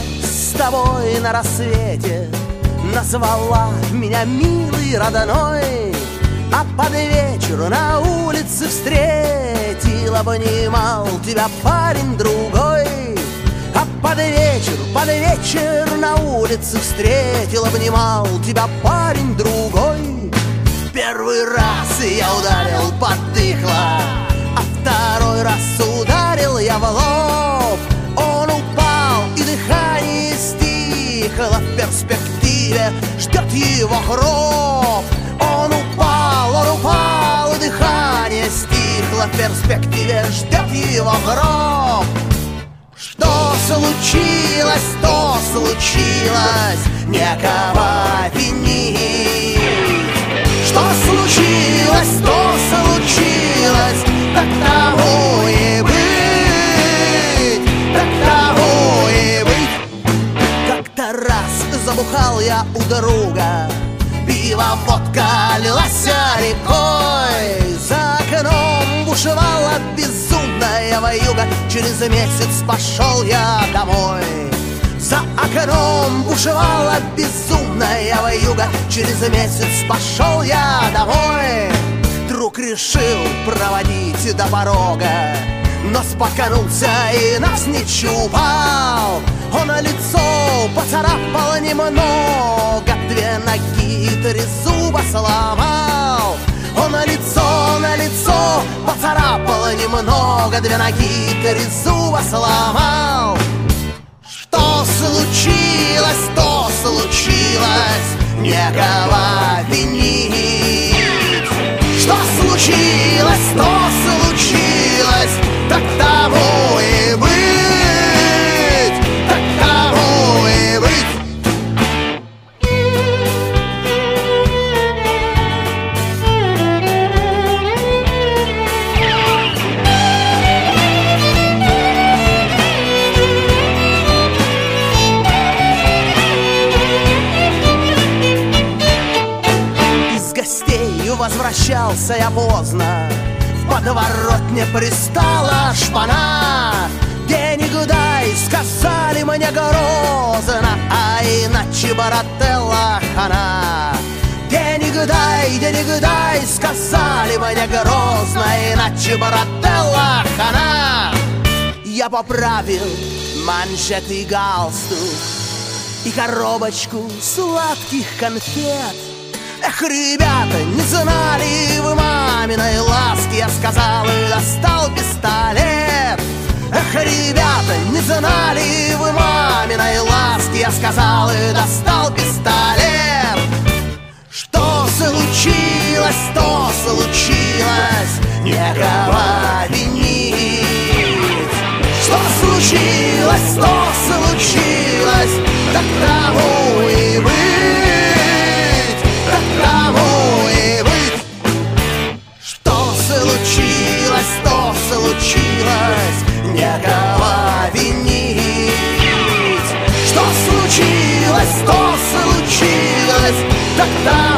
С тобой на рассвете назвала меня милый родной, а под вечер на улице встретил, обнимал тебя парень другой. А под вечер на улице встретил, обнимал тебя парень другой. Первый раз я ударил поддыхло, а второй раз ударил я в лоб. Он упал, и дыхание стихло, в перспективе ждет его гроб. Он упал, и дыхание стихло, в перспективе ждет его гроб. Что случилось, то случилось, некого винить. Что случилось, то случилось, так тому и быть, так тому и быть. Как-то раз забухал я у друга, пиво, водка лилась рекой. За окном бушевала безумная вьюга, через месяц пошел я домой. За окном бушевала безумная вьюга, через месяц пошел я домой. Друг решил проводить до порога, но споткнулся и навзничь упал. Он лицо поцарапал немного, две ноги, три зуба сломал. Он на лицо поцарапал немного, две ноги, три зуба сломал. Что случилось, то случилось, некого винить. Что случилось, то случилось, так тому и быть, так тому и быть. Возвращался я поздно, в подворотне пристала шпана. Денег дай, сказали мне грозно, а иначе Барателла хана. Денег дай, сказали мне грозно, иначе Барателла хана. Я поправил манжеты и галстук и коробочку сладких конфет. Эх, ребята, не знали вы маминой ласки, я сказал и достал пистолет. Эх, ребята, не знали вы маминой ласки, я сказал и достал пистолет. Что случилось, то случилось, некого винить. Что случилось, то случилось, так тому и быть. Тому и быть. Что случилось, то случилось, некого винить. Что случилось, то случилось, так